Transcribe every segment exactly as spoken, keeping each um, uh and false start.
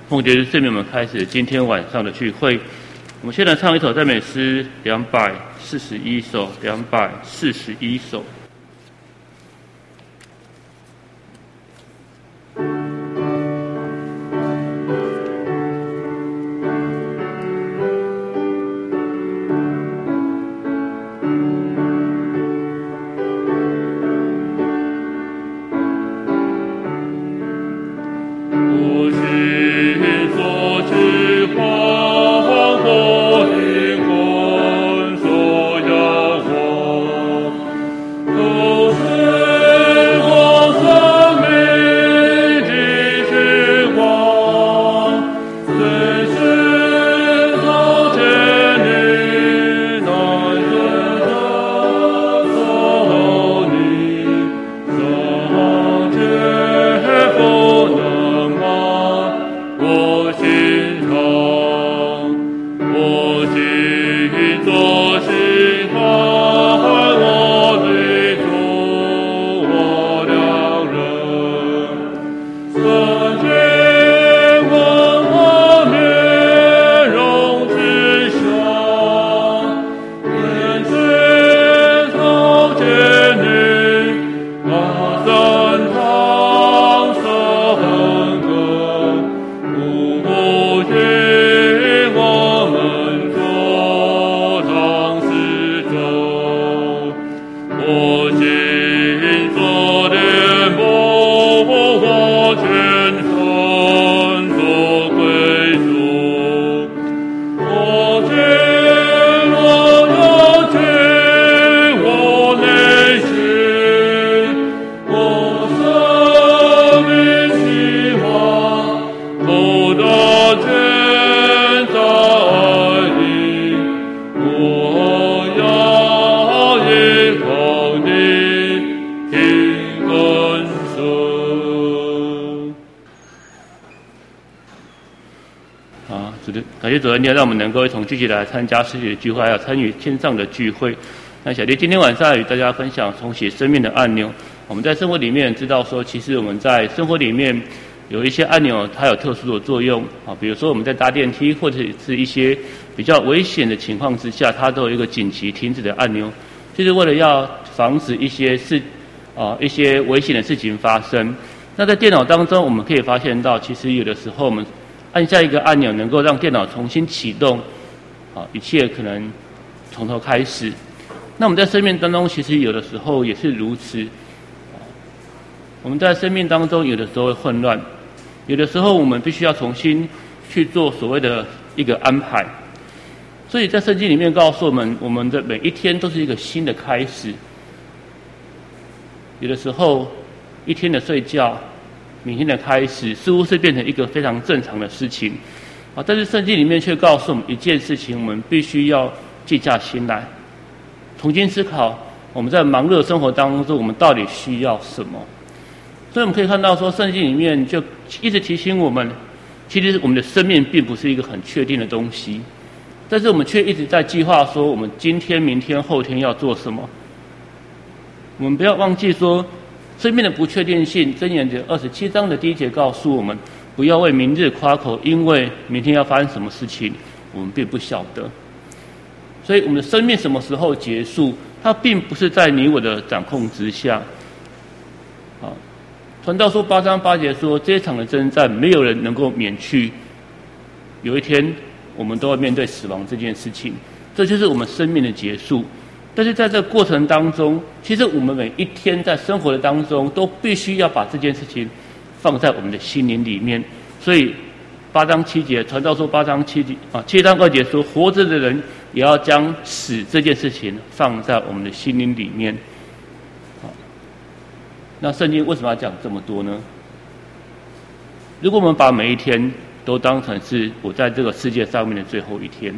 奉节日圣名，我们开始今天晚上的聚会。我们现在唱一首赞美诗两百四十一首，两百四十一首。感谢主恩典，让我们能够一同聚集来参加实体的聚会，还有参与线上的聚会。那小弟今天晚上与大家分享重启生命的按钮。我们在生活里面知道说，其实我们在生活里面有一些按钮，它有特殊的作用啊。比如说我们在搭电梯或者是一些比较危险的情况之下，它都有一个紧急停止的按钮，就是为了要防止一些事啊一些危险的事情发生。那在电脑当中，我们可以发现到，其实有的时候我们按下一个按钮，能够让电脑重新启动，啊，一切可能从头开始。那我们在生命当中，其实有的时候也是如此。我们在生命当中，有的时候会混乱，有的时候我们必须要重新去做所谓的一个安排。所以在圣经里面告诉我们，我们的每一天都是一个新的开始。有的时候，一天的睡觉，明天的开始似乎是变成一个非常正常的事情，啊，但是圣经里面却告诉我们一件事情，我们必须要静下心来，重新思考我们在忙碌的生活当中，我们到底需要什么。所以我们可以看到说，圣经里面就一直提醒我们，其实我们的生命并不是一个很确定的东西，但是我们却一直在计划说，我们今天、明天、后天要做什么。我们不要忘记说，生命的不确定性，箴言的二十七章的第一节告诉我们，不要为明日夸口，因为明天要发生什么事情，我们并不晓得。所以我们的生命什么时候结束，它并不是在你我的掌控之下。好，传道书八章八节说，这一场的征战，没有人能够免去。有一天，我们都要面对死亡这件事情，这就是我们生命的结束。但是在这个过程当中，其实我们每一天在生活的当中，都必须要把这件事情放在我们的心灵里面。所以八章七节，传道书八章七节啊，七章二节说，活着的人也要将死这件事情放在我们的心灵里面。好，那圣经为什么要讲这么多呢？如果我们把每一天都当成是我在这个世界上面的最后一天，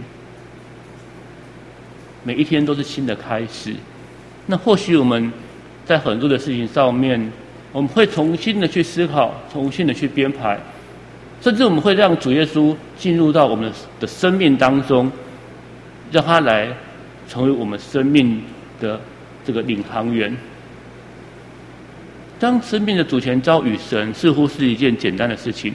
每一天都是新的开始，那或许我们在很多的事情上面，我们会重新的去思考，重新的去编排，甚至我们会让主耶稣进入到我们的生命当中，让他来成为我们生命的这个领航员。当生命的主权交与神，似乎是一件简单的事情，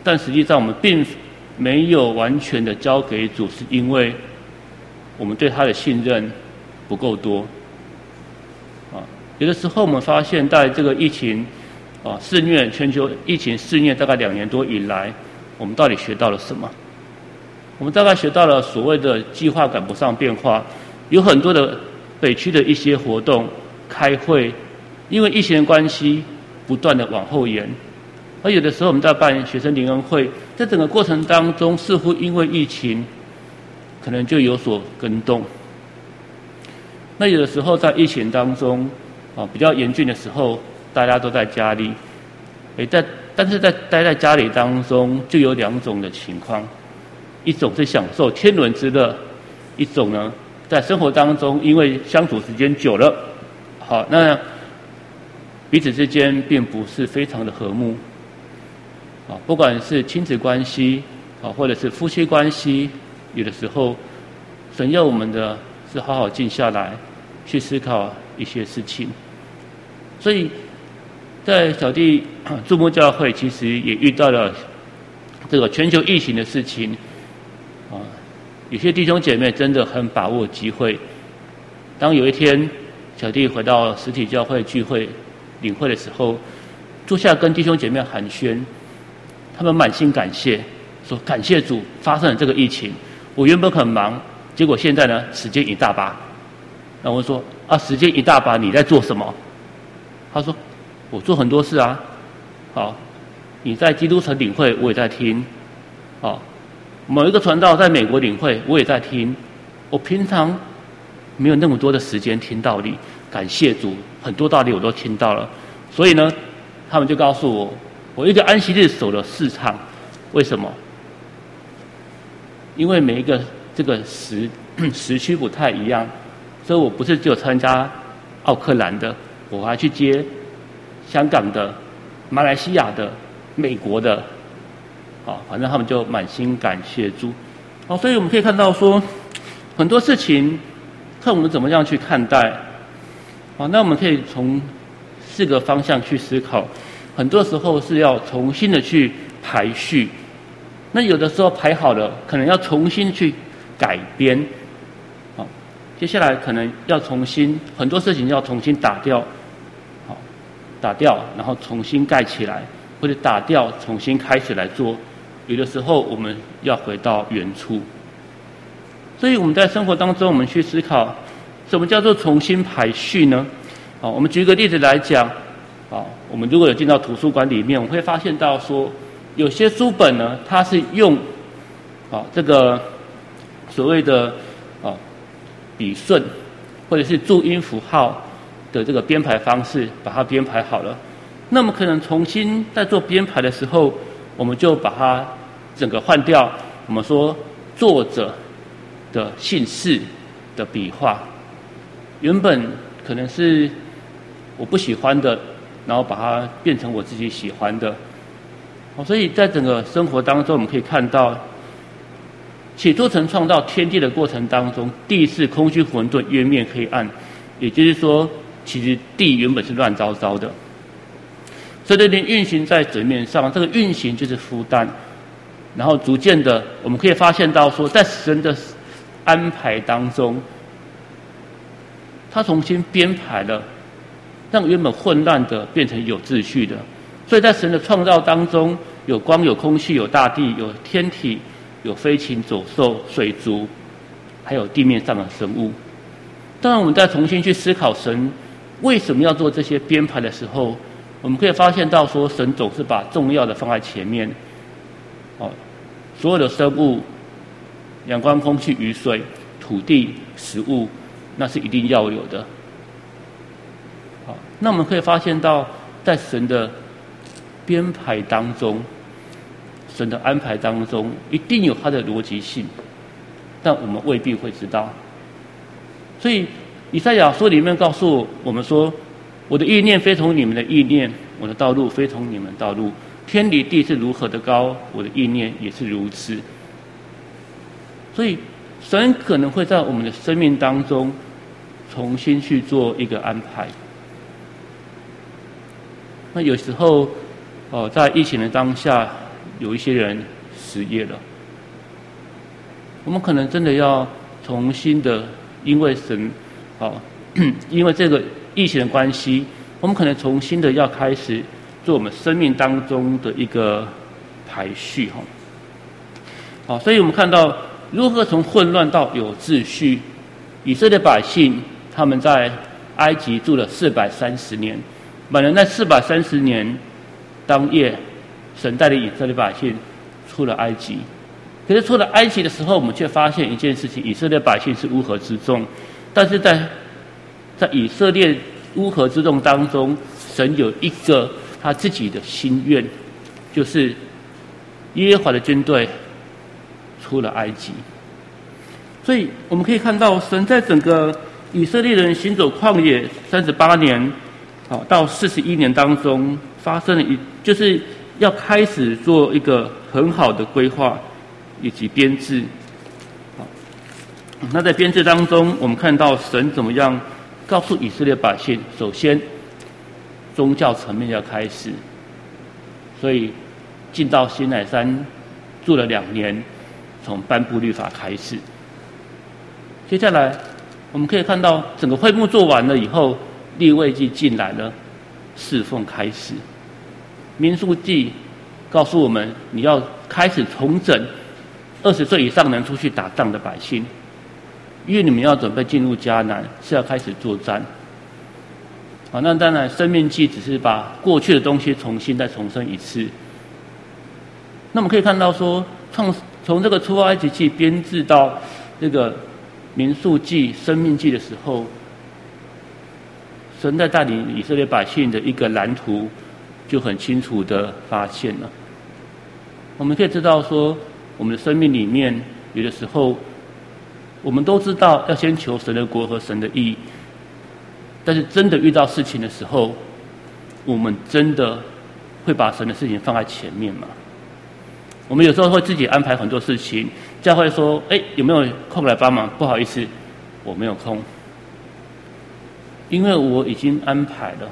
但实际上我们并没有完全的交给主，是因为我们对他的信任不够多。啊，有的时候我们发现，在这个疫情啊肆虐全球疫情肆虐大概两年多以来，我们到底学到了什么？我们大概学到了所谓的计划赶不上变化，有很多的北区的一些活动、开会，因为疫情的关系，不断的往后延。而有的时候我们在办学生联恩会，在整个过程当中，似乎因为疫情，可能就有所更动。那有的时候在疫情当中，啊比较严峻的时候，大家都在家里，诶，在但是在待在家里当中，就有两种的情况。一种是享受天伦之乐，一种呢，在生活当中，因为相处时间久了，好，那彼此之间并不是非常的和睦，啊，不管是亲子关系，啊，或者是夫妻关系，有的时候，神要我们的是好好静下来，去思考一些事情。所以，在小弟注目教会，其实也遇到了这个全球疫情的事情。啊，有些弟兄姐妹真的很把握机会。当有一天小弟回到实体教会聚会领会的时候，坐下跟弟兄姐妹寒暄，他们满心感谢，说感谢主发生了这个疫情。我原本很忙，结果现在呢时间一大把。那我说啊，时间一大把，你在做什么？他说我做很多事啊。好，你在基督城领会，我也在听。好。某一个传道在美国领会，我也在听。我平常没有那么多的时间听道理，感谢主，很多道理我都听到了。所以呢，他们就告诉我，我一个安息日守了四场，为什么？因为每一个这个时时区不太一样，所以我不是只有参加奥克兰的，我还去接香港的、马来西亚的、美国的。好，反正他们就满心感谢主。好，所以我们可以看到说，很多事情看我们怎么样去看待。好，那我们可以从四个方向去思考。很多时候是要重新的去排序，那有的时候排好了，可能要重新去改编。好，接下来可能要重新很多事情要重新打掉，好，打掉然后重新盖起来，或者打掉重新开始来做。有的时候我们要回到原处，所以我们在生活当中，我们去思考，什么叫做重新排序呢？好，我们举个例子来讲，好，我们如果有进到图书馆里面，我们会发现到说，有些书本呢，它是用，好这个所谓的啊笔顺或者是注音符号的这个编排方式，把它编排好了。那么可能重新在做编排的时候，我们就把它整个换掉。我们说作者的姓氏的笔画，原本可能是我不喜欢的，然后把它变成我自己喜欢的。所以在整个生活当中，我们可以看到，起初神创造天地的过程当中，地是空虚混沌，渊面黑暗。也就是说，其实地原本是乱糟糟的。所以这边运行在水面上，这个运行就是孵蛋，然后逐渐的，我们可以发现到说，在神的安排当中，他重新编排了，让原本混乱的变成有秩序的。所以在神的创造当中，有光、有空气、有大地、有天体、有飞禽走兽、水族，还有地面上的生物。当然，我们再重新去思考神为什么要做这些编排的时候，我们可以发现到说，神总是把重要的放在前面。哦，所有的生物，阳光、空气、雨水、土地、食物，那是一定要有的。好，那我们可以发现到，在神的编排当中，神的安排当中，一定有它的逻辑性，但我们未必会知道。所以，以赛亚书里面告诉我们说，我的意念非同你们的意念，我的道路非同你们的道路。天离地是如何的高，我的意念也是如此。所以，神可能会在我们的生命当中重新去做一个安排。那有时候，哦，在疫情的当下， 有一些人失业了。我们可能真的要重新的，因为神，好，因为这个疫情的关系，我们可能重新的要开始做我们生命当中的一个排序，哈。好，所以我们看到如何从混乱到有秩序。以色列百姓他们在埃及住了四百三十年，满了那四百三十年当夜，神带领以色列百姓出了埃及。可是出了埃及的时候，我们却发现一件事情：以色列百姓是乌合之众，但是在在以色列乌合之众当中，神有一个他自己的心愿，就是耶和华的军队出了埃及。所以我们可以看到，神在整个以色列人行走旷野三十八年，好到四十一年当中，发生了一就是要开始做一个很好的规划以及编制。好，那在编制当中，我们看到神怎么样告诉以色列百姓，首先宗教层面要开始，所以进到西乃山住了两年，从颁布律法开始。接下来我们可以看到，整个会幕做完了以后，利未记进来了，侍奉开始。民数记告诉我们，你要开始重整二十岁以上能出去打仗的百姓，因为你们要准备进入迦南，是要开始作战。好，那当然申命记只是把过去的东西重新再重申一次。那我们可以看到说，从从这个出埃及记编制到这个民数记、申命记的时候，神在带领以色列百姓的一个蓝图就很清楚的发现了。我们可以知道说，我们的生命里面有的时候我们都知道要先求神的国和神的义，但是真的遇到事情的时候，我们真的会把神的事情放在前面吗？我们有时候会自己安排很多事情，教会说，哎，有没有空来帮忙？不好意思，我没有空，因为我已经安排了。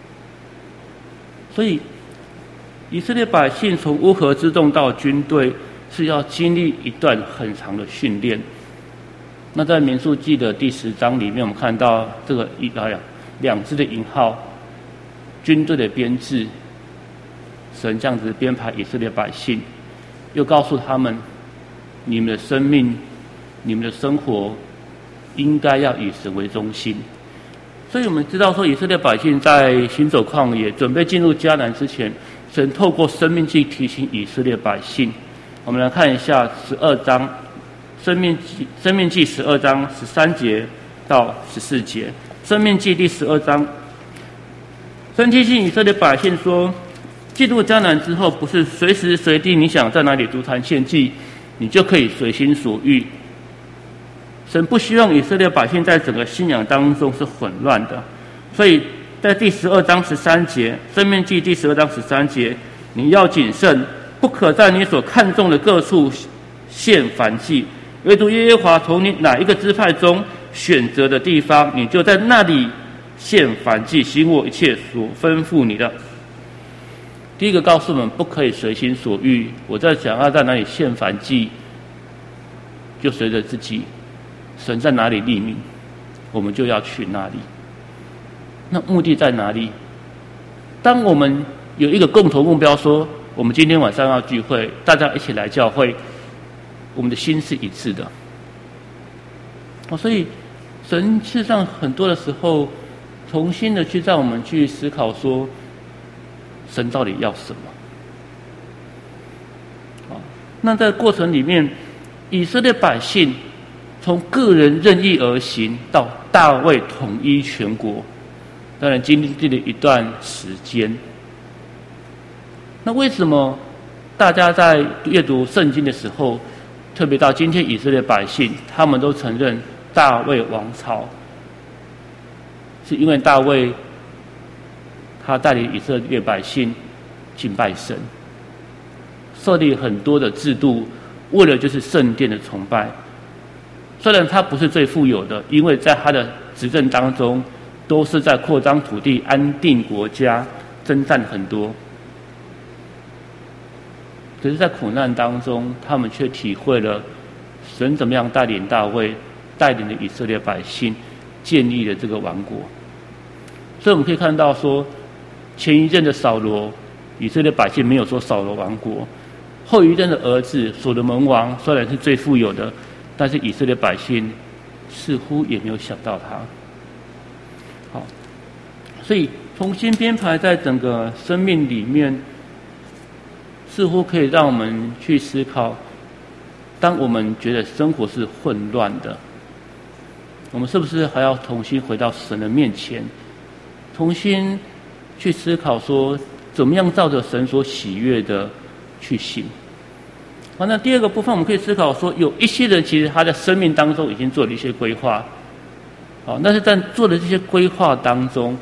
所以以色列百姓从乌合之众到军队，是要经历一段很长的训练。那在民数记的第十章里面，我们看到这个一啊两支的营号，军队的编制，神这样子编排以色列百姓，又告诉他们，你们的生命、你们的生活，应该要以神为中心。所以我们知道说，以色列百姓在行走旷野、准备进入迦南之前，神透过申命记提醒以色列百姓。我们来看一下十二章，申命记申命记十二章十三节到十四节。申命记第十二章，神提醒以色列百姓说，进入迦南之后，不是随时随地你想在哪里筑坛献祭，你就可以随心所欲。神不希望以色列百姓在整个信仰当中是混乱的，所以在第十二章十三节，申命记第十二章十三节，你要谨慎，不可在你所看中的各处献燔祭，唯独耶和华从你哪一个支派中选择的地方，你就在那里献燔祭，行我一切所吩咐你的。第一个告诉我们，不可以随心所欲，我在想要在哪里献燔祭，就随着自己，神在哪里立名，我们就要去那里。那目的在哪里？当我们有一个共同目标，说我们今天晚上要聚会，大家一起来教会，我们的心是一致的。哦，所以神事实上很多的时候，重新的去让我们去思考说，神到底要什么？啊，那在过程里面，以色列百姓从个人任意而行到大卫统一全国，当然经历了一段时间。那为什么大家在阅读圣经的时候，特别到今天以色列百姓，他们都承认大卫王朝，是因为大卫他带领以色列百姓敬拜神，设立很多的制度，为了就是圣殿的崇拜。虽然他不是最富有的，因为在他的执政当中，都是在扩张土地、安定国家、征战很多。 可是，在苦难当中，他们却体会了神怎么样带领大卫，带领了以色列百姓，建立了这个王国。所以我们可以看到说，前一任的扫罗，以色列百姓没有说扫罗王国；后一任的儿子所罗门王，虽然是最富有的，但是以色列百姓似乎也没有想到他。好，所以重新编排在整个生命里面，似乎可以让我们去思考，当我们觉得生活是混乱的，我们是不是还要重新回到神的面前，重新去思考说，怎么样照着神所喜悦的去行。好，那第二个部分我们可以思考说，有一些人其实他在生命当中已经做了一些规划，好，但是在做的这些规划当中，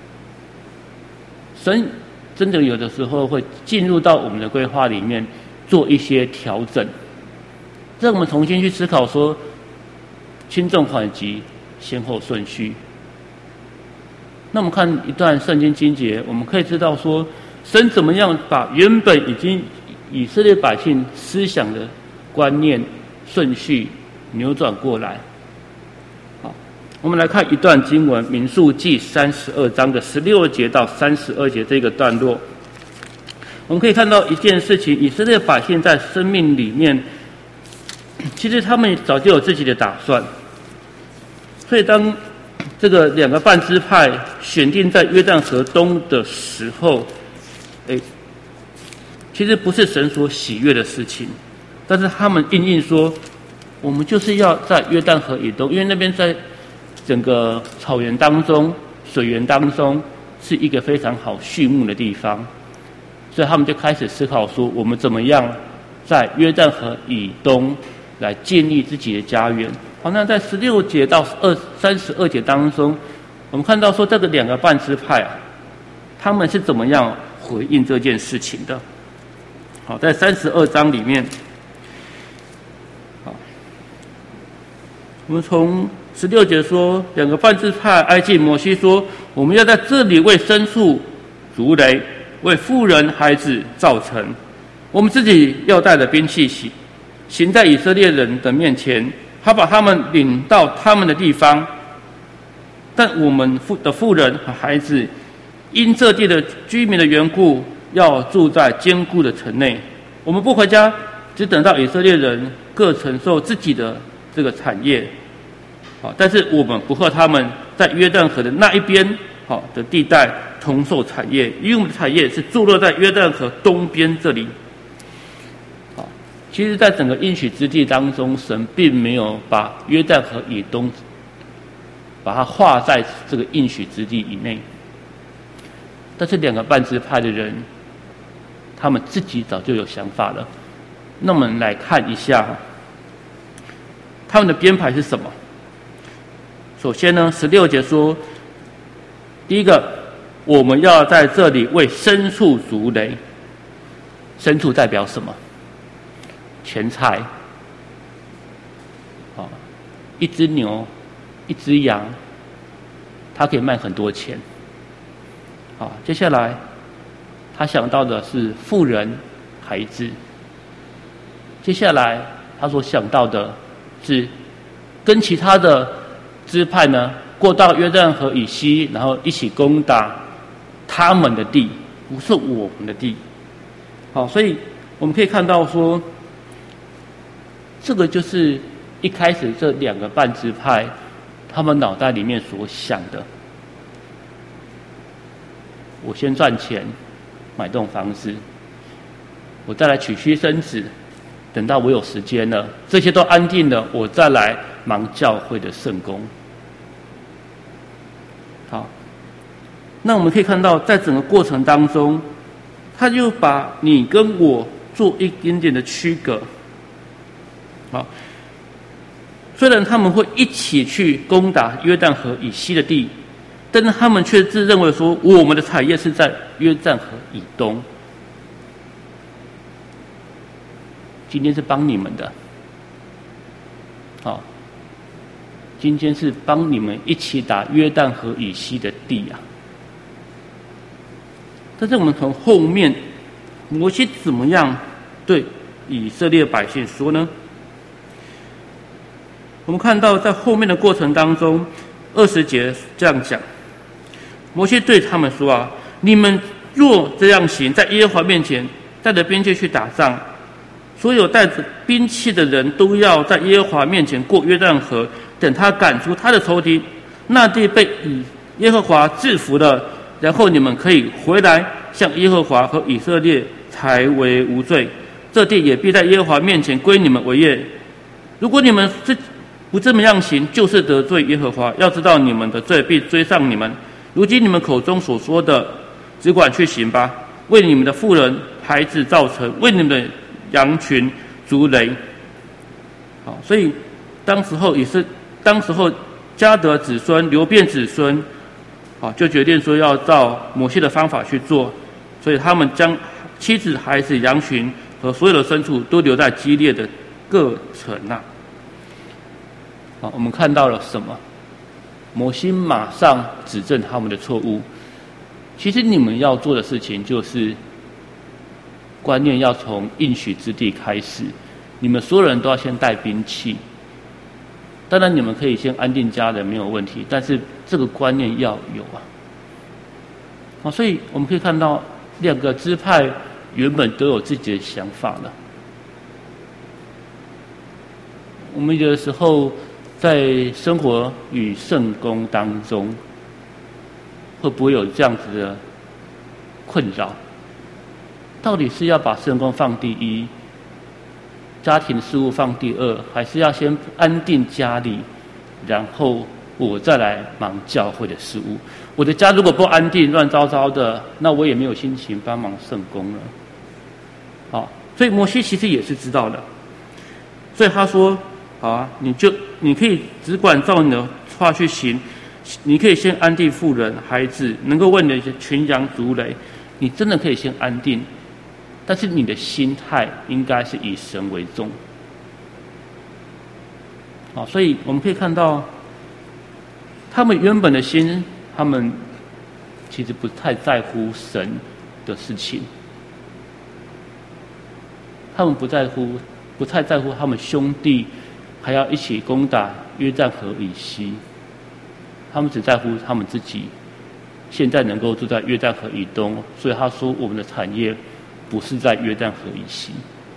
神真的有的时候会进入到我们的规划里面做一些调整，让我们重新去思考说，轻重缓急、先后顺序。那我们看一段圣经经节，我们可以知道说，神怎么样把原本已经以色列百姓思想的观念顺序扭转过来。好，我们来看一段经文，民数记三十二章的十六节到三十二节这个段落，我们可以看到一件事情，以色列百姓在生命里面，其实他们早就有自己的打算。所以当这个两个半支派选定在约旦河东的时候，哎，其实不是神所喜悦的事情，但是他们硬硬说，我们就是要在约旦河以东，因为那边在整个草原当中、水源当中是一个非常好畜牧的地方，所以他们就开始思考说，我们怎么样在约旦河以东来建立自己的家园。好，那在十六节到二三十二节当中，我们看到说这个两个半支派啊，他们是怎么样回应这件事情的。好，在三十二章里面，好，我们从十六节说，两个半支派挨近摩西说，我们要在这里为牲畜筑垒，为妇人孩子造城，我们自己要带着兵器行行在以色列人的面前，他把他们领到他们的地方，但我们的妇人和孩子因这地的居民的缘故，要住在坚固的城内。我们不回家，只等到以色列人各承受自己的这个产业。好，但是我们不和他们在约旦河的那一边好的地带同受产业，因为我们的产业是坐落在约旦河东边这里。好，其实在整个应许之地当中，神并没有把约旦河以东把它划在这个应许之地以内，但是两个半支派的人，他们自己早就有想法了。那我们来看一下他们的编排是什么。首先呢，十六节说，第一个，我们要在这里为牲畜筑垒。牲畜代表什么？钱财。好，一只牛，一只羊，它可以卖很多钱。好，接下来他想到的是妇人、孩子。接下来他所想到的是跟其他的支派呢，过到约旦河以西，然后一起攻打他们的地，不是我们的地。好，所以我们可以看到说，这个就是一开始这两个半支派他们脑袋里面所想的。我先赚钱买栋房子，我再来娶妻生子，等到我有时间了，这些都安定了，我再来忙教会的圣工。好，那我们可以看到在整个过程当中，他就把你跟我做一点点的区隔。好，虽然他们会一起去攻打约旦河以西的地，但是他们却自认为说，我们的产业是在约旦河以东。今天是帮你们的，好，今天是帮你们一起打约旦河以西的地啊。但是我们从后面摩西怎么样对以色列百姓说呢？我们看到在后面的过程当中，二十节这样讲，摩西对他们说啊，你们若这样行，在耶和华面前带着兵器去打仗，所有带着兵器的人都要在耶和华面前过约旦河，等他赶出他的仇敌，那地被以耶和华制服了，然后你们可以回来，向耶和华和以色列才为无罪。这地也必在耶和华面前归你们为业。如果你们这不这么样行，就是得罪耶和华。要知道你们的罪必追上你们。如今你们口中所说的，只管去行吧，为你们的妇人孩子造成，为你们的羊群筑垒。好，所以当时候也是，当时候迦得子孙、流便子孙，好，就决定说要照摩西的方法去做，所以他们将妻子、孩子、羊群和所有的牲畜都留在基列的各城啊。好，我们看到了什么？摩西马上指正他们的错误。其实你们要做的事情就是观念要从应许之地开始，你们所有人都要先带兵器。当然你们可以先安定家人没有问题，但是这个观念要有啊。好，所以我们可以看到两个支派原本都有自己的想法了。我们有的时候在生活与圣工当中，会不会有这样子的困扰？到底是要把圣工放第一，家庭事务放第二，还是要先安定家里，然后我再来忙教会的事务？我的家如果不安定，乱糟糟的，那我也没有心情帮忙圣工了。好，所以摩西其实也是知道的，所以他说：好啊，你就你可以只管照你的话去行，你可以先安定妇人、孩子，能够为你的群羊筑垒，你真的可以先安定，但是你的心态应该是以神为重。好，所以我们可以看到，他们原本的心，他们其实不太在乎神的事情，他们不在乎，不太在乎他们兄弟还要一起攻打约旦河以西，他们只在乎他们自己现在能够住在约旦河以东，所以他说我们的产业不是在约旦河以西。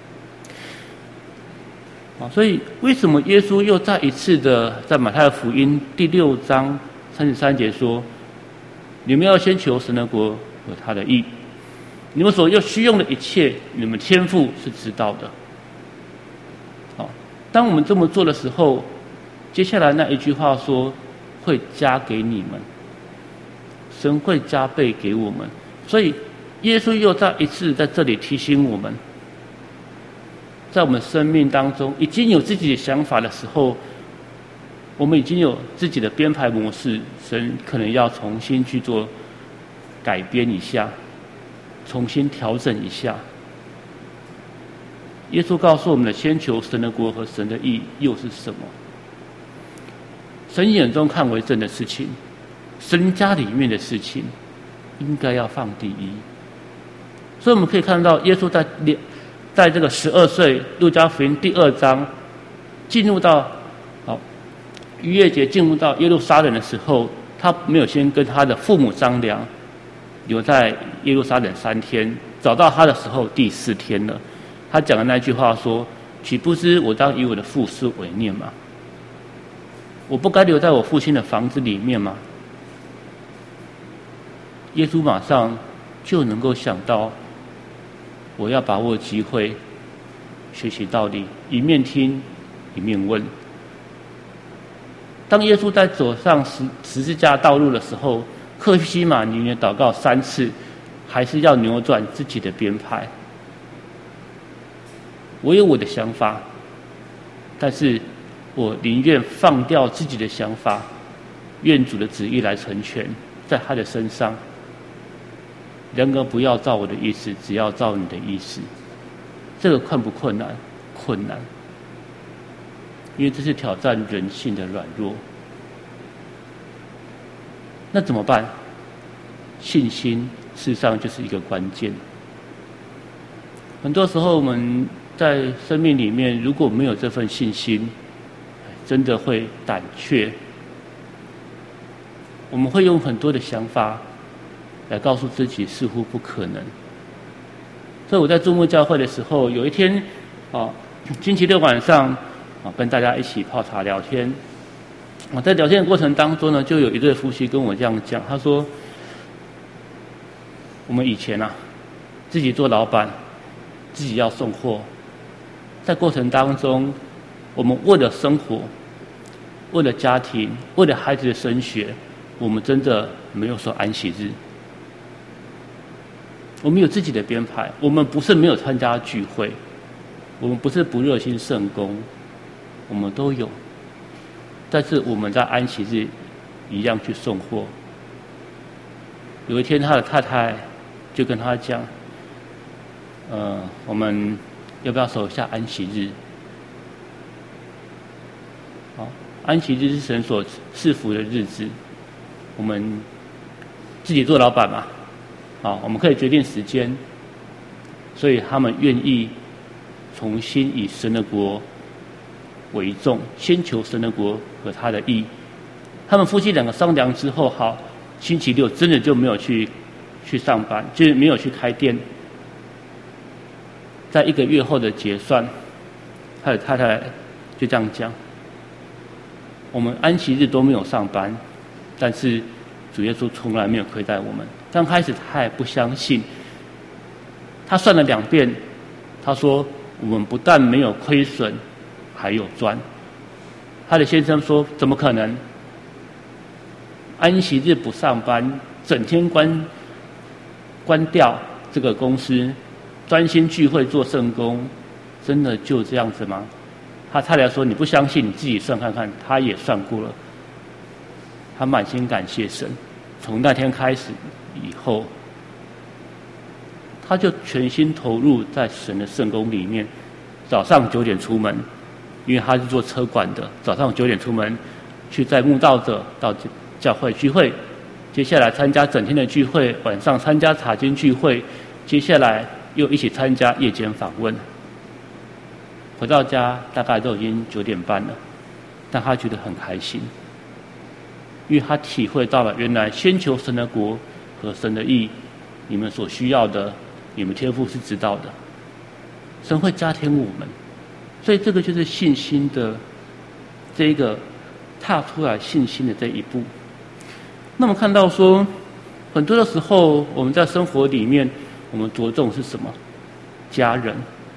啊，所以为什么耶稣又再一次的在马太福音第六章三十三节说：你们要先求神的国和他的义，你们所要需用的一切，你们天父是知道的。好，当我们这么做的时候，接下来那一句话说会加给你们，神会加倍给我们。所以耶稣又再一次在这里提醒我们，在我们生命当中已经有自己的想法的时候，我们已经有自己的编排模式，神可能要重新去做改编一下，重新调整一下。耶稣告诉我们的，先求神的国和神的义又是什么？神眼中看为正的事情，神家里面的事情，应该要放第一。所以我们可以看到，耶稣在在这个十二岁，路加福音第二章进入到好逾越节进入到耶路撒冷的时候，他没有先跟他的父母商量，留在耶路撒冷三天，找到他的时候第四天了。他讲的那句话说：岂不知我当以我的父是为念吗？我不该留在我父亲的房子里面吗？耶稣马上就能够想到，我要把握机会学习道理，一面听一面问。当耶稣在走上十十字架道路的时候，客西马尼园祷告三次，还是要扭转自己的编排。我有我的想法，但是我宁愿放掉自己的想法，愿主的旨意来成全在他的身上。人格不要照我的意思，只要照你的意思。这个困不困难？困难，因为这是挑战人性的软弱。那怎么办？信心事实上就是一个关键。 很多时候我们在生命里面如果没有这份信心，真的会胆怯。我们会用很多的想法来告诉自己似乎不可能。所以我在注目教会的时候，有一天啊，星期六晚上啊，跟大家一起泡茶聊天。啊，在聊天的过程当中呢，就有一对夫妻跟我这样讲，他说：“我们以前啊，自己做老板，自己要送货，在过程当中，我们为了生活，为了家庭，为了孩子的升学，我们真的没有说安息日。我们有自己的编排，我们不是没有参加聚会，我们不是不热心圣工，我们都有。但是我们在安息日一样去送货。有一天，他的太太就跟他讲：‘呃，我们要不要守一下安息日？’好，安息日是神所赐福的日子，我们自己做老板嘛，好，我们可以决定时间，所以他们愿意重新以神的国为重，先求神的国和他的义。他们夫妻两个商量之后，好，星期六真的就没有去去上班，就是没有去开店。在一个月后的结算，他的太太就这样讲：我们安息日都没有上班，但是主耶稣从来没有亏待我们。刚开始他还不相信，他算了两遍，他说我们不但没有亏损，还有赚。他的先生说：怎么可能？安息日不上班，整天关关掉这个公司，专心聚会做圣工，真的就这样子吗？他太太说：你不相信，你自己算看看。他也算过了，他满心感谢神。从那天开始以后，他就全心投入在神的圣工里面。早上九点出门，因为他是做车管的，早上九点出门，去载慕道者到教会聚会，接下来参加整天的聚会，晚上参加查经聚会，接下来又一起参加夜间访问。回到家大概都已经九点半了，但他觉得很开心，因为他体会到了原来先求神的国和神的义，你们所需要的，你们天父是知道的，神会加添我们，所以这个就是信心的这一个踏出来信心的这一步。那么看到说，很多的时候我们在生活里面，我们着重是什么？家人。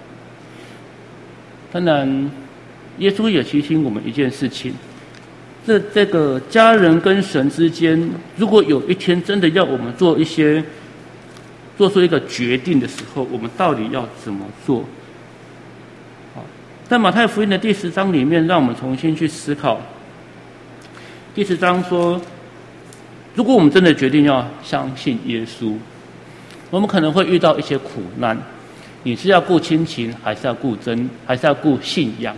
当然，耶稣也提醒我们一件事情：这这个家人跟神之间，如果有一天真的要我们做一些做出一个决定的时候，我们到底要怎么做？好，在马太福音的第十章里面，让我们重新去思考。第十章说，如果我们真的决定要相信耶稣，我们可能会遇到一些苦难。你是要顾亲情，还是要顾真，还是要顾信仰？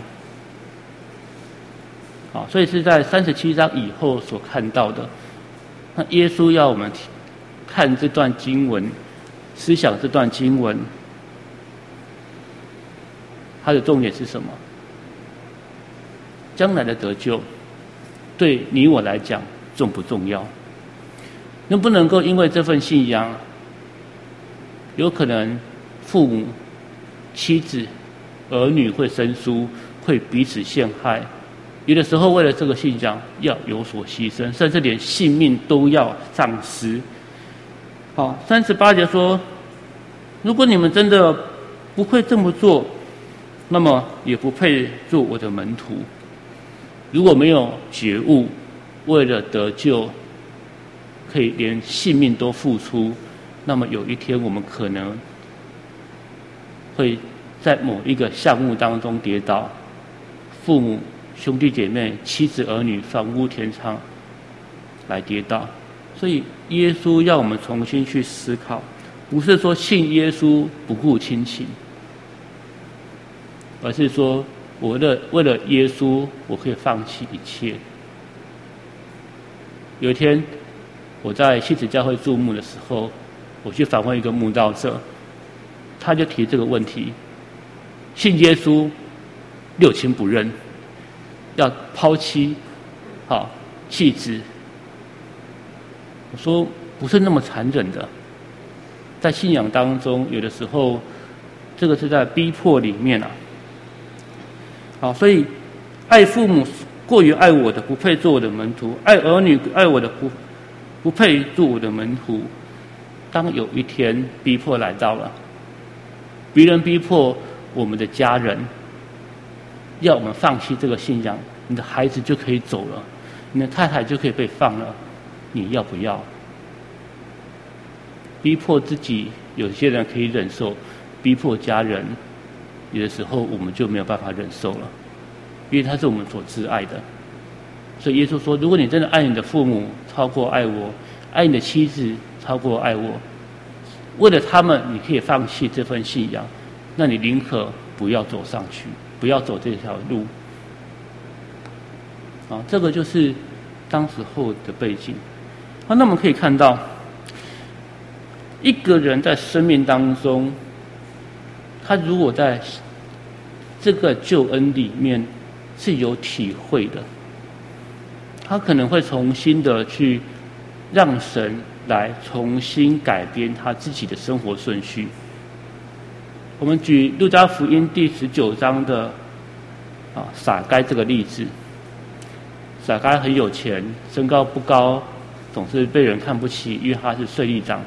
好，所以是在三十七章以后所看到的。那耶稣要我们看这段经文，思想这段经文，它的重点是什么？将来的得救，对你我来讲重不重要？能不能够因为这份信仰，有可能父母、妻子、儿女会生疏，会彼此陷害，有的时候为了这个信仰要有所牺牲，甚至连性命都要丧失。好，三十八节说，如果你们真的不会这么做，那么也不配做我的门徒。如果没有觉悟，为了得救可以连性命都付出，那么有一天我们可能会在某一个项目当中跌倒，父母、兄弟姐妹、妻子儿女、房屋田仓来跌倒。所以耶稣要我们重新去思考，不是说信耶稣不顾亲情，而是说我为了为了耶稣，我可以放弃一切。有一天我在西子教会注目的时候，我去访问一个慕道者， 他就提这个问题：信耶稣，六亲不认，要抛妻，好弃子。我说不是那么残忍的，在信仰当中，有的时候这个是在逼迫里面啊。好，所以爱父母过于爱我的，不配做我的门徒；爱儿女爱我的，不不配做我的门徒。当有一天逼迫来到了，别人逼迫我们的家人，要我们放弃这个信仰，你的孩子就可以走了，你的太太就可以被放了，你要不要？逼迫自己，有些人可以忍受；逼迫家人，有的时候我们就没有办法忍受了，因为他是我们所挚爱的。所以耶稣说：如果你真的爱你的父母超过爱我，爱你的妻子超过爱我，为了他们你可以放弃这份信仰，那你宁可不要走上去，不要走这条路。啊，这个就是当时候的背景。啊，那我们可以看到，一个人在生命当中，他如果在这个救恩里面是有体会的，他可能会重新的去让神来重新改编他自己的生活顺序。我们举路加福音第十九章的啊撒该这个例子。撒该很有钱，身高不高，总是被人看不起，因为他是税吏长。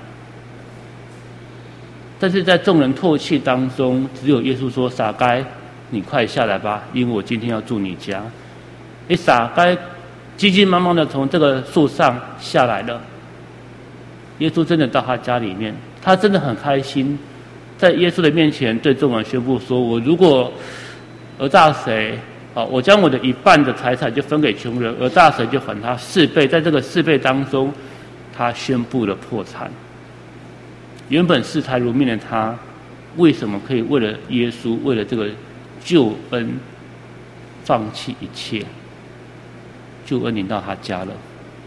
但是在众人唾弃当中，只有耶稣说：撒该，你快下来吧，因为我今天要住你家。诶，撒该急急忙忙的从这个树上下来了。耶稣真的到他家里面，他真的很开心，在耶稣的面前对众人宣布说：我如果讹诈谁，好，我将我的一半的财产就分给穷人，讹诈谁就还他四倍。在这个四倍当中，他宣布了破产。原本视财如命的他，为什么可以为了耶稣，为了这个救恩，放弃一切？救恩临到他家了，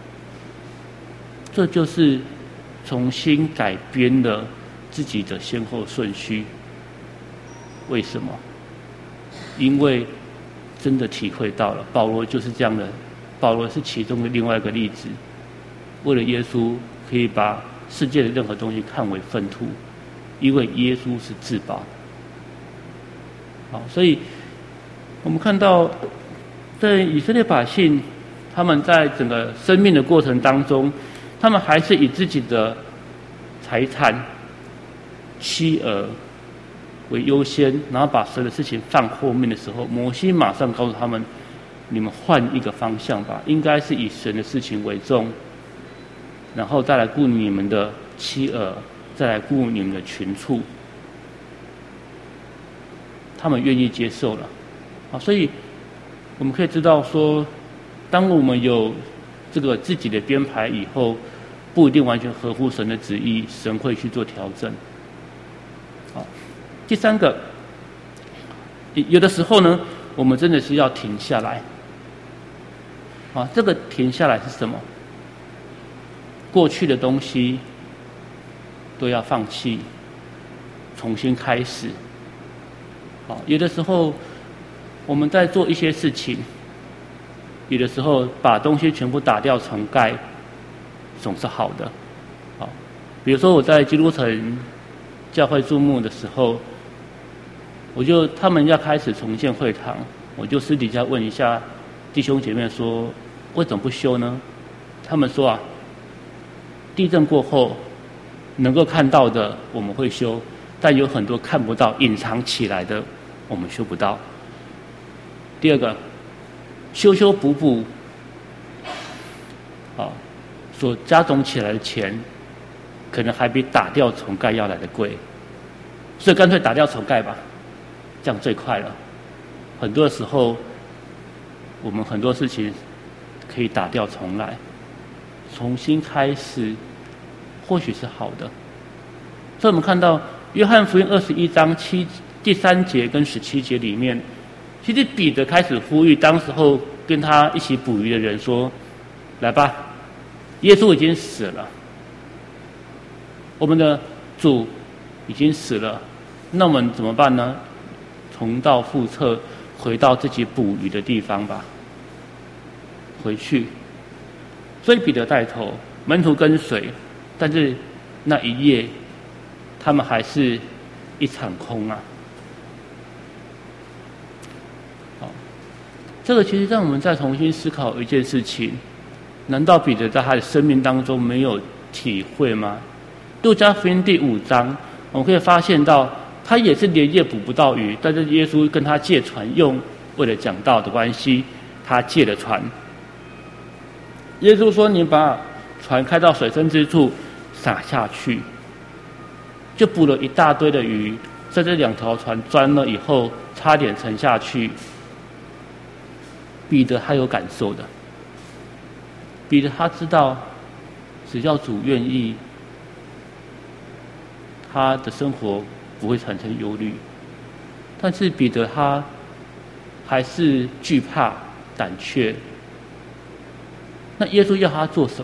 这就是重新改编了自己的先后顺序。为什么？因为真的体会到了，保罗就是这样的。保罗是其中的另外一个例子，为了耶稣可以把世界的任何东西看为粪土，因为耶稣是至宝。好，所以我们看到，在以色列百姓，他们在整个生命的过程当中，他们还是以自己的财产、妻儿为优先，然后把神的事情放后面的时候，摩西马上告诉他们：你们换一个方向吧，应该是以神的事情为重，然后再来顾你们的妻儿，再来顾你们的群畜。他们愿意接受了，啊，所以我们可以知道说，当我们有这个自己的编排以后，不一定完全合乎神的旨意，神会去做调整。好，第三个，有的时候呢，我们真的是要停下来。啊，这个停下来是什么？过去的东西都要放弃，重新开始。好，有的时候我们在做一些事情，有的时候把东西全部打掉重盖，总是好的。好，比如说我在基督城教会注目的时候，我就他们要开始重建会堂，我就私底下问一下弟兄姐妹说，为什么不修呢？他们说啊，地震过后能够看到的我们会修，但有很多看不到隐藏起来的我们修不到。第二个，修修补补好，所加总起来的钱可能还比打掉重盖要来的贵，所以干脆打掉重盖吧，这样最快了。很多时候我们很多事情可以打掉重来，重新开始或许是好的。所以我们看到约翰福音二十一章七第三节跟十七节里面，其实彼得开始呼吁当时候跟他一起捕鱼的人说，来吧，耶稣已经死了，我们的主已经死了， 那我们怎么办呢？重蹈覆辙，回到自己捕鱼的地方吧。回去，所以彼得带头，门徒跟随，但是那一夜，他们还是一场空啊。好，这个其实让我们再重新思考一件事情：难道彼得在他的生命当中没有体会吗？路加福音第五章，我们可以发现到，他也是连夜捕不到鱼，但是耶稣跟他借船用，为了讲道的关系，他借了船。耶稣说：“你把船开到水深之处，撒下去。”就捕了一大堆的鱼，在这两条船钻了以后，差点沉下去。彼得他有感受的，彼得他知道，只要主愿意，他的生活不会产生忧虑。但是彼得他还是惧怕、胆怯。那耶稣要他做什么？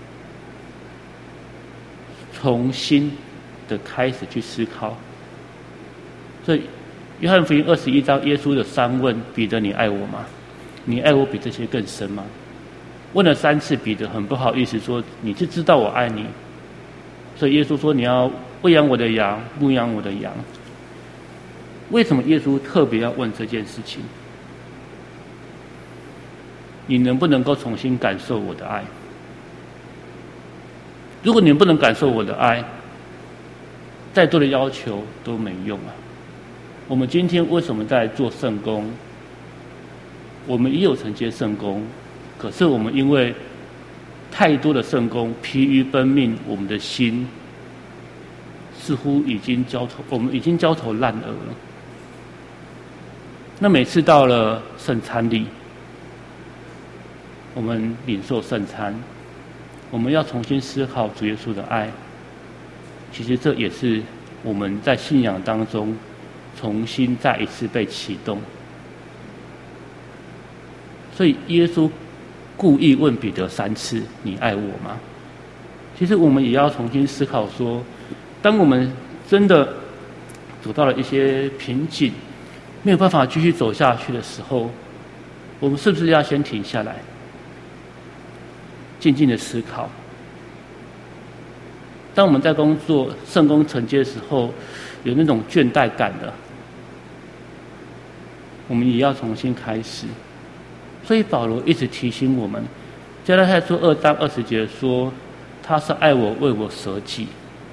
重新的开始去思考。所以约翰福音二十一章，耶稣的三问：彼得，你爱我吗？你爱我比这些更深吗？问了三次，彼得很不好意思说：你是知道我爱你。所以耶稣说：你要喂养我的羊，牧养我的羊。为什么耶稣特别要问这件事情？你能不能够重新感受我的爱？如果你不能感受我的爱，再多的要求都没用啊。我们今天为什么在做圣工？我们也有承接圣工，可是我们因为太多的圣工疲于奔命，我们的心似乎已经焦头，我们已经焦头烂额了。那每次到了圣餐礼，我们领受圣餐，我们要重新思考主耶稣的爱。其实这也是我们在信仰当中重新再一次被启动。所以耶稣故意问彼得三次：你爱我吗？其实我们也要重新思考说，当我们真的走到了一些瓶颈，没有办法继续走下去的时候，我们是不是要先停下来，静静的思考？当我们在工作圣工承接的时候，有那种倦怠感的，我们也要重新开始。所以保罗一直提醒我们，加拉太书二章二十节说，他是爱我，为我舍己。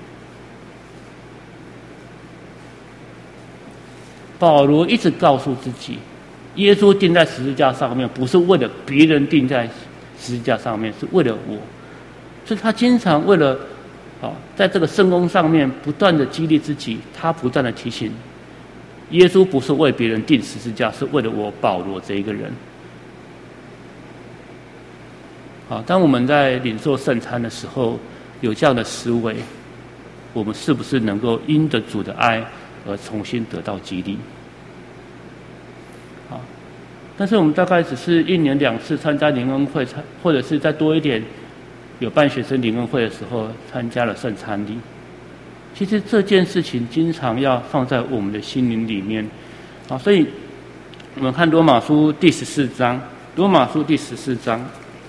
保罗一直告诉自己，耶稣钉在十字架上面，不是为了别人钉在十字架上面，是为了我。所以他经常为了啊，在这个圣工上面不断的激励自己，他不断的提醒，耶稣不是为别人钉十字架，是为了我保罗这一个人。好，当我们在领受圣餐的时候，有这样的思维，我们是不是能够因着主的爱而重新得到激励？好，但是我们大概只是一年两次参加灵恩会，或者是再多一点，有办学生灵恩会的时候参加了圣餐礼。其实这件事情经常要放在我们的心灵里面。好，所以我们看罗马书第十四章，罗马书第十四章。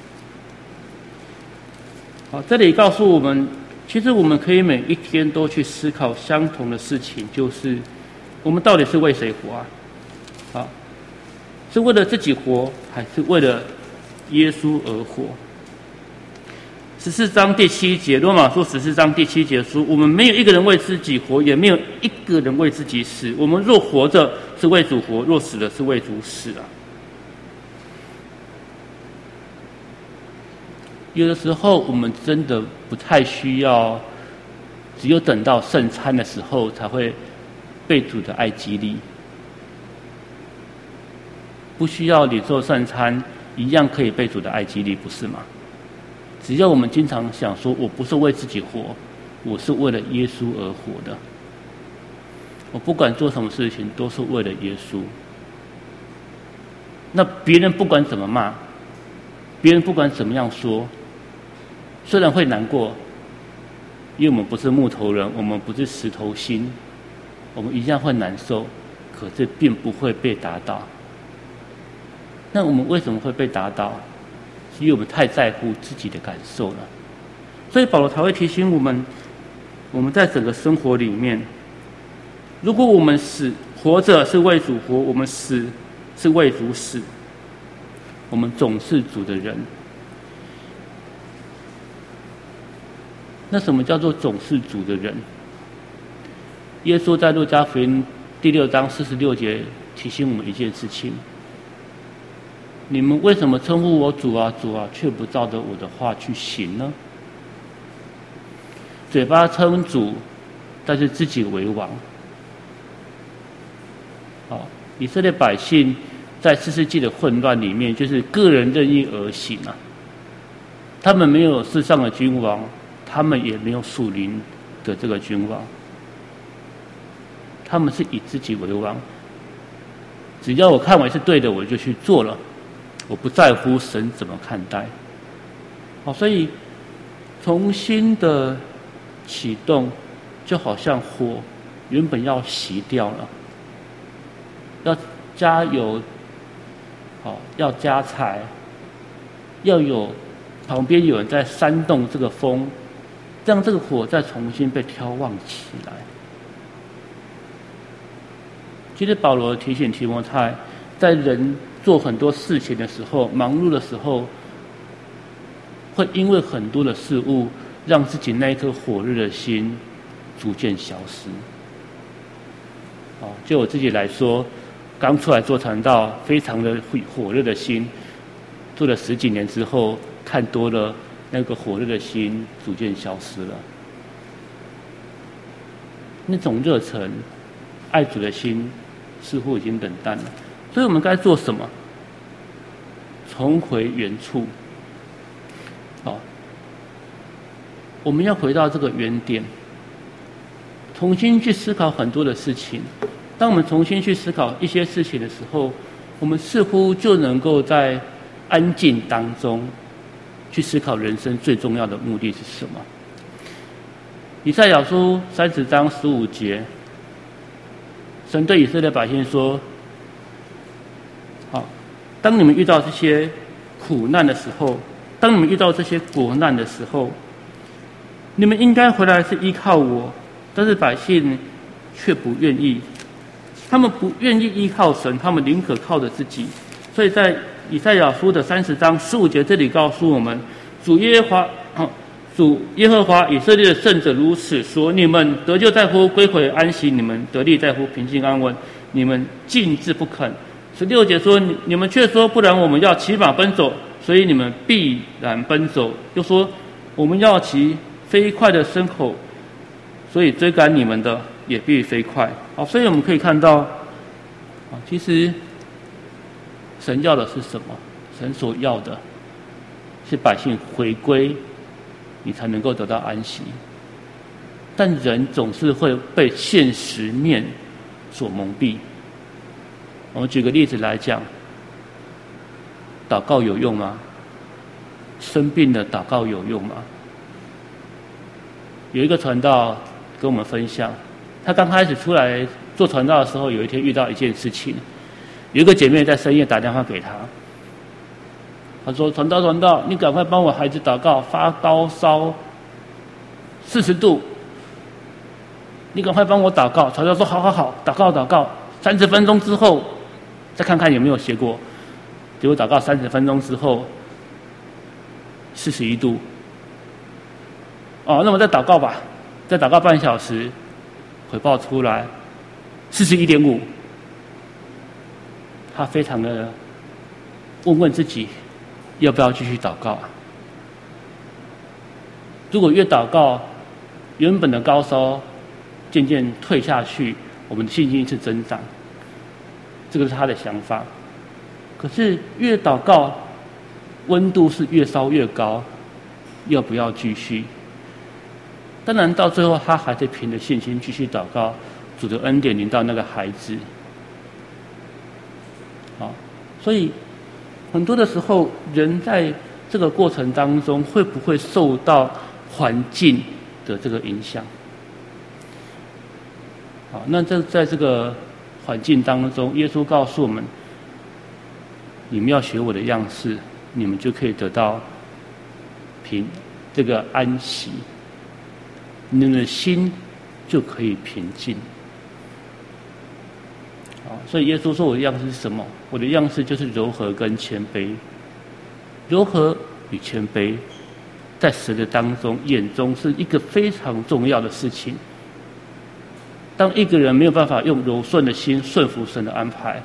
好，这里告诉我们，其实我们可以每一天都去思考相同的事情，就是我们到底是为谁活啊？好，是为了自己活，还是为了耶稣而活？十四章第七节，罗马书十四章第七节说：我们没有一个人为自己活，也没有一个人为自己死。我们若活着，是为主活；若死了，是为主死啊。有的时候，我们真的不太需要，只有等到圣餐的时候，才会被主的爱激励。不需要领受圣餐，一样可以被主的爱激励，不是吗？只要我们经常想说，我不是为自己活，我是为了耶稣而活的。我不管做什么事情，都是为了耶稣。那别人不管怎么骂，别人不管怎么样说，虽然会难过，因为我们不是木头人，我们不是石头心， 我们一样会难受，可是并不会被打倒。那我们为什么会被打倒？是因为我们太在乎自己的感受了。所以保罗才会提醒我们，我们在整个生活里面，如果我们死活着是为主活，我们死是为主死，我们总是主的人。那什么叫做总是主的人？耶稣在路加福音第六章四十六节提醒我们一件事情：你们为什么称呼我主啊主啊，却不照着我的话去行呢？嘴巴称主，但是自己为王。好，以色列百姓在四世纪的混乱里面，就是个人任意而行啊。他们没有世上的君王，他们也没有属灵的这个君王，他们是以自己为王。只要我看为是对的，我就去做了，我不在乎神怎么看待。好，所以重新的启动，就好像火原本要熄掉了，要加油，好，要加柴，要有旁边有人在煽动这个风，让这个火再重新被挑旺起来。其实保罗提醒提摩太，在人做很多事情的时候，忙碌的时候，会因为很多的事物，让自己那一颗火热的心逐渐消失。哦，就我自己来说，刚出来做传道，非常的火热的心，做了十几年之后，看多了，那个火热的心逐渐消失了。那种热忱、爱主的心，似乎已经冷淡了。所以我们该做什么？重回原处。好，我们要回到这个原点，重新去思考很多的事情。当我们重新去思考一些事情的时候，我们似乎就能够在安静当中去思考人生最重要的目的是什么。以赛亚书三十章十五节，神对以色列百姓说：好，当你们遇到这些苦难的时候，当你们遇到这些国难的时候，你们应该回来是依靠我，但是百姓却不愿意，他们不愿意依靠神，他们宁可靠着自己。所以在以赛亚书的三十章十五节这里告诉我们，主耶和华，主耶和华以色列的圣者如此说：你们得救在乎归回安息，你们得力在乎平静安稳，你们静置不肯。十六节说：你你们却说，不然我们要骑马奔走，所以你们必然奔走。又说，我们要骑飞快的牲口，所以追赶你们的也必飞快。好，所以我们可以看到，其实神要的是什么？神所要的是百姓回归，你才能够得到安息。但人总是会被现实面所蒙蔽。我们举个例子来讲，祷告有用吗？生病了祷告有用吗？有一个传道跟我们分享，他刚开始出来做传道的时候，有一天遇到一件事情，有一个姐妹在深夜打电话给他，他说：传道传道，你赶快帮我孩子祷告，发高烧四十度，你赶快帮我祷告。传道说：好好好，祷告祷告，三十分钟之后再看看有没有结果。结果祷告三十分钟之后，四十一度。哦，那我再祷告吧，再祷告半小时，回报出来四十一点五。他非常的问问自己，要不要继续祷告啊？如果越祷告，原本的高烧渐渐退下去，我们的信心是增长。这个是他的想法。可是越祷告，温度是越烧越高，要不要继续？当然到最后他还是凭着信心继续祷告，主的恩典临到那个孩子。好，所以很多的时候，人在这个过程当中会不会受到环境的这个影响？ 好，那这在这个环境当中，耶稣告诉我们，你们要学我的样式，你们就可以得到平这个安息，你们的心就可以平静。好，所以耶稣说我的样式是什么？我的样式就是柔和跟谦卑。柔和与谦卑，在神的当中眼中是一个非常重要的事情。当一个人没有办法用柔顺的心顺服神的安排，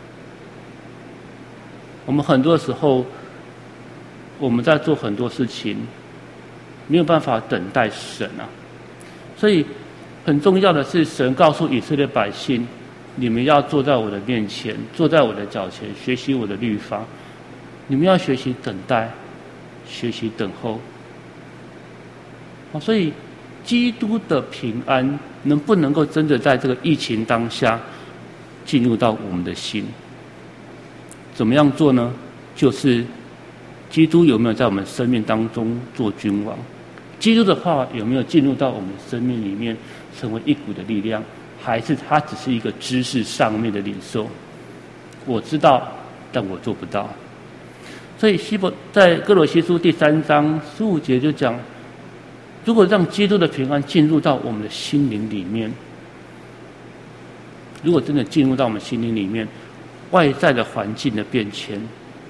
我们很多时候我们在做很多事情没有办法等待神啊。所以很重要的是，神告诉以色列百姓，你们要坐在我的面前，坐在我的脚前，学习我的律法。你们要学习等待，学习等候。所以基督的平安能不能够真的在这个疫情当下进入到我们的心？怎么样做呢？就是基督有没有在我们生命当中做君王？基督的话有没有进入到我们生命里面，成为一股的力量？还是它只是一个知识上面的领受？我知道，但我做不到。所以希伯在哥罗西书第三章十五节就讲，如果让基督的平安进入到我们的心灵里面，如果真的进入到我们心灵里面，外在的环境的变迁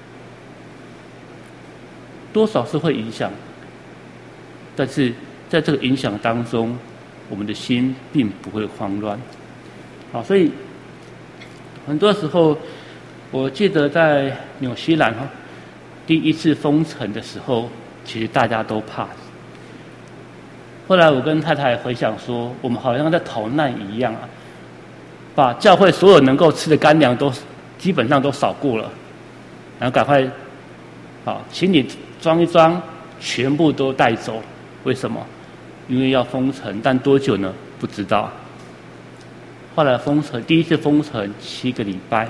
多少是会影响，但是在这个影响当中，我们的心并不会慌乱。好，所以很多时候，我记得在纽西兰哈，第一次封城的时候，其实大家都怕。后来我跟太太回想说，我们好像在逃难一样啊，把教会所有能够吃的干粮都基本上都扫过了，然后赶快，好，行李装一装，全部都带走。为什么？因为要封城，但多久呢？不知道。后来封城，第一次封城七个礼拜，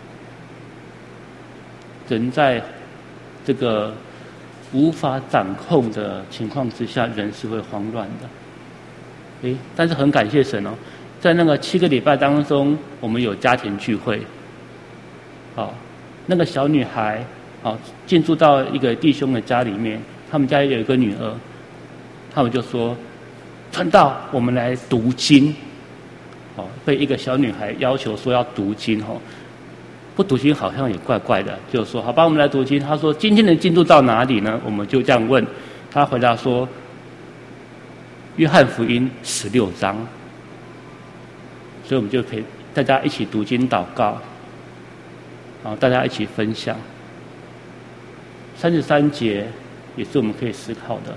人在这个无法掌控的情况之下，人是会慌乱的。诶，但是很感谢神哦，在那个七个礼拜当中，我们有家庭聚会。好，那个小女孩，好，进驻到一个弟兄的家里面，他们家有一个女儿，他们就说，传道，我们来读经。哦，被一个小女孩要求说要读经哦，不读经好像也怪怪的，就说好吧，我们来读经。他说今天的进度到哪里呢？我们就这样问，他回答说，约翰福音十六章。所以我们就可以大家一起读经祷告，然后大家一起分享。三十三节也是我们可以思考的，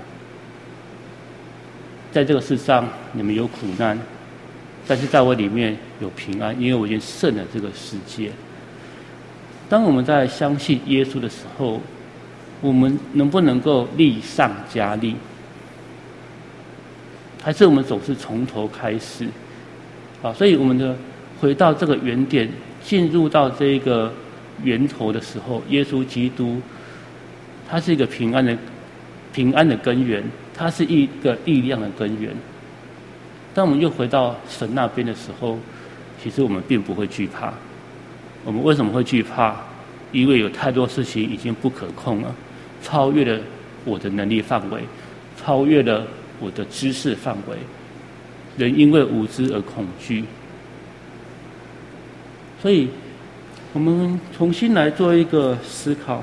在这个世上你们有苦难，但是在我里面有平安，因为我已经胜了这个世界。当我们在相信耶稣的时候，我们能不能够力上加力？还是我们总是从头开始？啊，所以我们的回到这个原点，进入到这个源头的时候，耶稣基督，他是一个平安的平安的根源，他是一个力量的根源。当我们又回到神那边的时候，其实我们并不会惧怕。我们为什么会惧怕？因为有太多事情已经不可控了，超越了我的能力范围，超越了我的知识范围。人因为无知而恐惧，所以我们重新来做一个思考。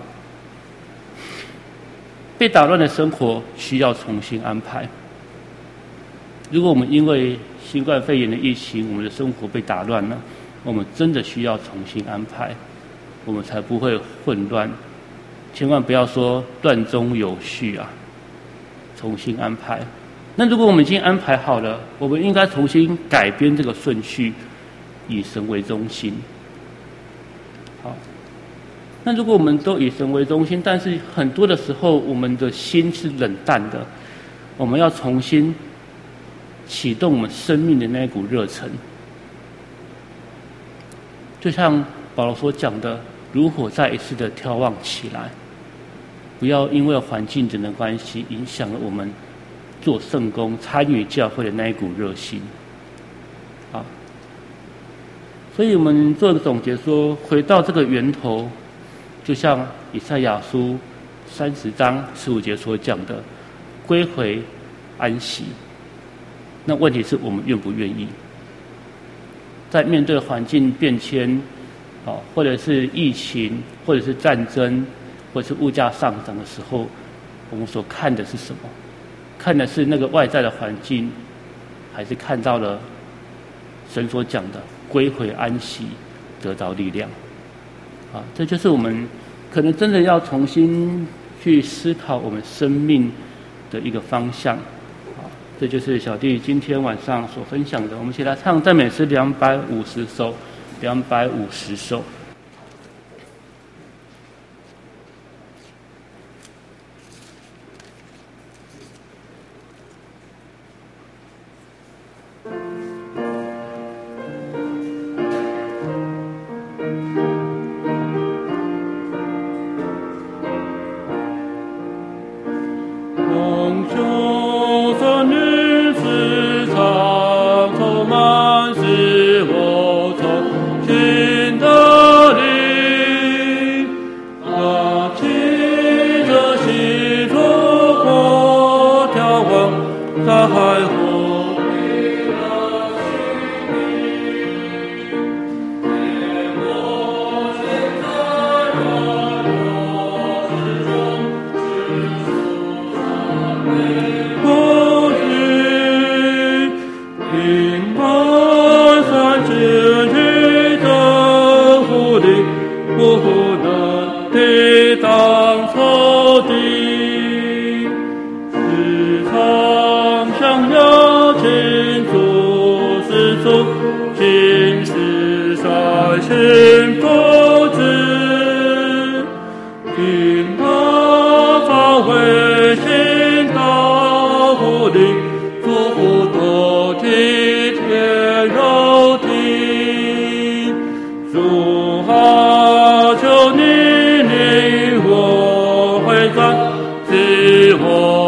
被打乱的生活需要重新安排。如果我们因为新冠肺炎的疫情，我们的生活被打乱了，我们真的需要重新安排，我们才不会混乱。千万不要说乱中有序啊，重新安排。那如果我们已经安排好了，我们应该重新改编这个顺序，以神为中心。好，那如果我们都以神为中心，但是很多的时候我们的心是冷淡的，我们要重新启动我们生命的那一股热忱。就像保罗所讲的，如火再一次的眺望起来，不要因为环境等的关系影响了我们做圣工参与教会的那一股热心。好， 所以我们做个总结说，回到这个源头，就像以赛亚书三十章十五节所讲的，归回安息。那问题是我们愿不愿意？在面对环境变迁，哦，或者是疫情，或者是战争，或者是物价上涨的时候，我们所看的是什么？看的是那个外在的环境，还是看到了神所讲的归回安息，得到力量？啊，这就是我们可能真的要重新去思考我们生命的一个方向。啊，这就是小弟今天晚上所分享的。我们一起来唱赞美诗两百五十首，两百五十首。 主啊，求你领我回转，使我